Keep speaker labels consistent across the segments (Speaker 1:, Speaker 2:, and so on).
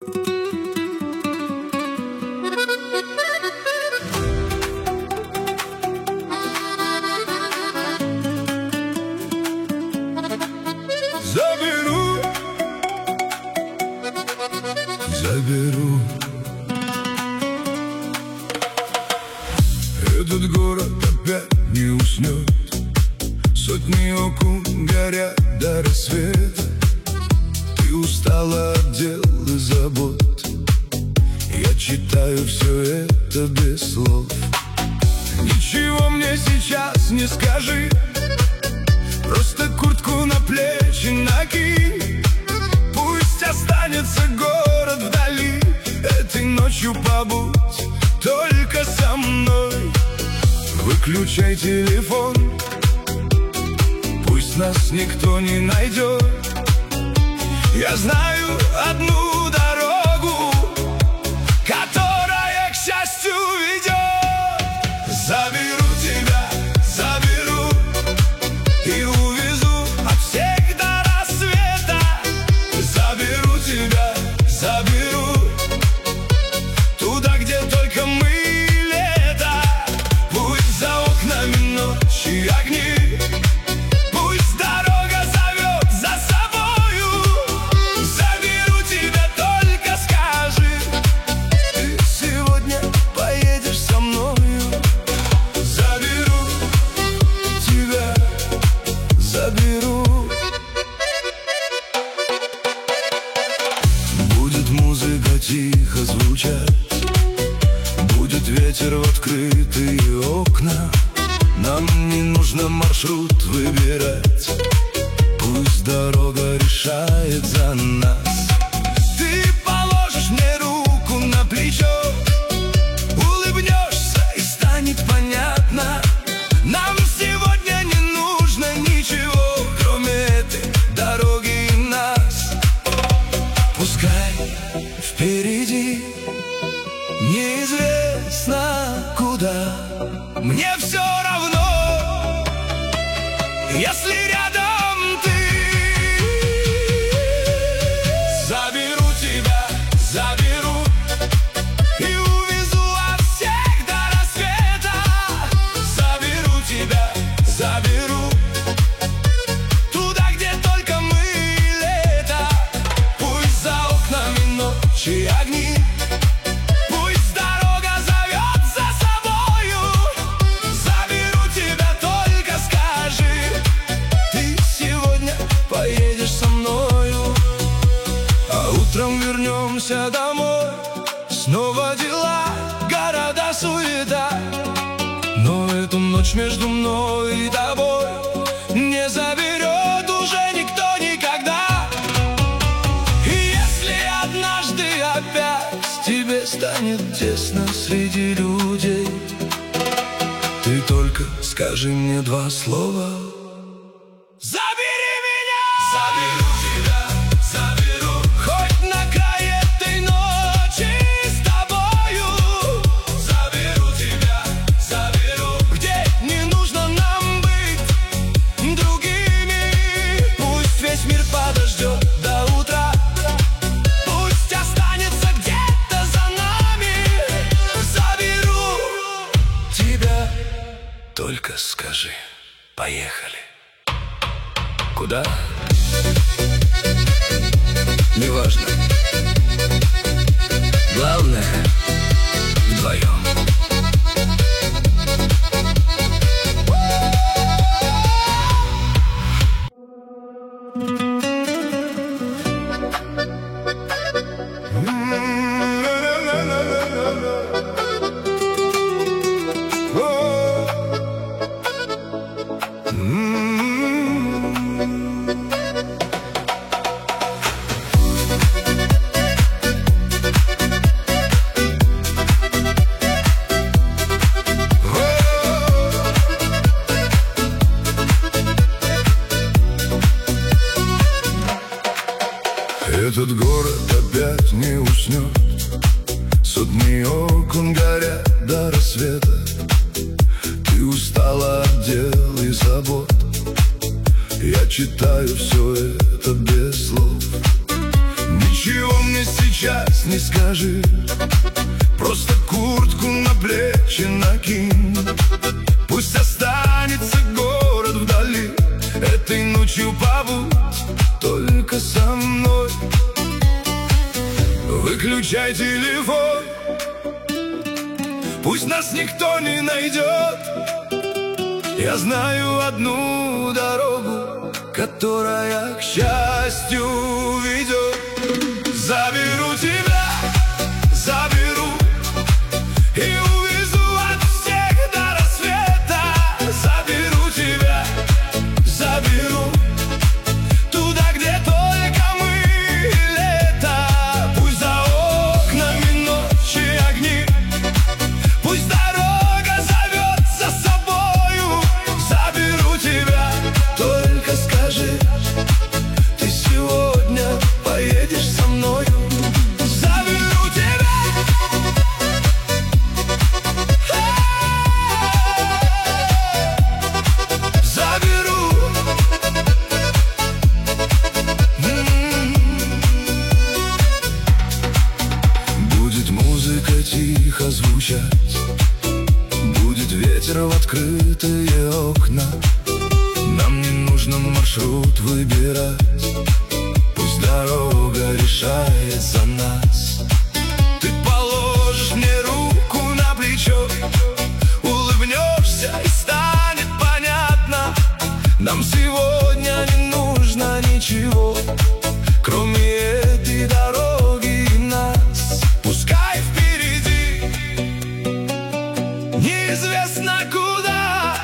Speaker 1: Заберу. Этот город опять не уснет. Сотни окон горят до рассвета. Ты устала от дел и забот. Я читаю все это без слов. Ничего мне сейчас не скажи, просто куртку на плечи накинь. Пусть останется город вдали. Этой ночью побудь только со мной. Выключай телефон, пусть нас никто не найдет. Я знаю одну дорогу, которая к счастью ведет. Заберу тебя, заберу и увезу от всех до рассвета. Заберу тебя, заберу туда, где только мы, лето. Пусть за окнами ночи огни, пусть дорога зовет за собою. Заберу тебя, только скажи, ты сегодня поедешь со мною. Заберу тебя, заберу. Будет музыка тихо звучать, будет ветер в открытые окна. Нам не нужно маршрут выбирать, пусть дорога решает за нас. Ты положишь мне руку на плечо, улыбнешься и станет понятно. Нам сегодня не нужно ничего, кроме этой дороги и нас. Пускай впереди неизвестно куда, мне все равно, если рядом ты. Заберу тебя, заберу и увезу от всех до рассвета. Заберу тебя, заберу туда, где только мы, лето. Пусть за окнами ночи огни, пусть дорога зовет за собою. Заберу тебя, только скажи, ты сегодня поедешь со мною. А утром вернемся домой, снова дела, города, суета. Но эту ночь между мной и тобой не заберет уже никто никогда. И если однажды опять тебе станет тесно среди людей, ты только скажи мне два слова: забери меня! Заберу тебя, заберу хоть на край этой ночи с тобою. Заберу тебя, заберу, где не нужно нам быть другими. Пусть весь мир подождет до утра, пусть останется где-то за нами. Заберу тебя, только скажи, поехали. Куда? Неважно. Главное, вдвоем. Этот город опять не уснет. Сотни окон горят до рассвета. Ты устала от дел и забот. Я читаю все это без слов. Ничего мне сейчас не скажи, просто куртку на плечи накинь. Пусть останется город вдали, этой ночью побудь только со мной. Выключай телефон, пусть нас никто не найдет. Я знаю одну дорогу, которая к счастью ведет. Заберу тебя, заберу и увезу от всех до рассвета. Заберу тебя, заберу туда, где только мы и лето. Пусть за окнами ночи огни, пусть дорога зовет за собою. Заберу тебя, только скажи, ты сегодня поедешь со мною. Заберу тебя, заберу. Будет музыка тихо звучать, будет ветер в открытые окна. Нам не нужно маршрут выбирать, пусть дорога решает за нас. Ты положишь мне руку на плечо, улыбнешься и станет понятно. Нам сегодня не нужно ничего, кроме этой дороги и нас. Пускай впереди неизвестно куда,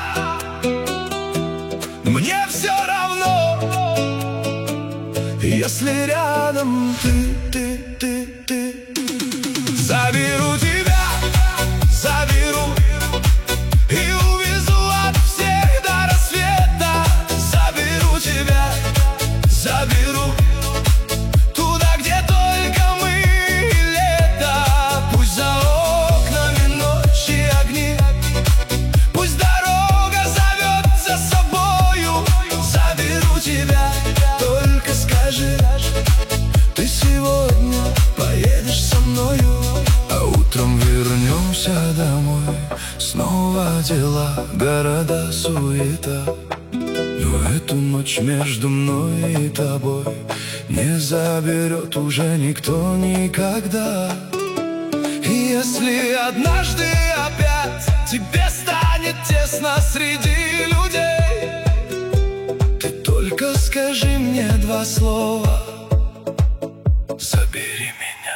Speaker 1: мне все равно, если рядом ты. Заберу тебя, заберу и увезу от всех до рассвета. Заберу тебя, заберу туда, где только мы и лето. Пусть за окнами ночи огни, пусть дорога зовет за собою. Заберу тебя, только скажи, ты сегодня поедешь со мною. А утром вернемся домой, снова дела, города, суета. Но эту ночь между мной и тобой не заберет уже никто никогда. И если однажды опять тебе станет тесно среди людей, ты только скажи мне два слова: забери меня.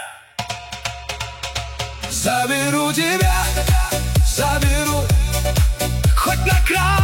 Speaker 1: Заберу тебя, заберу хоть на край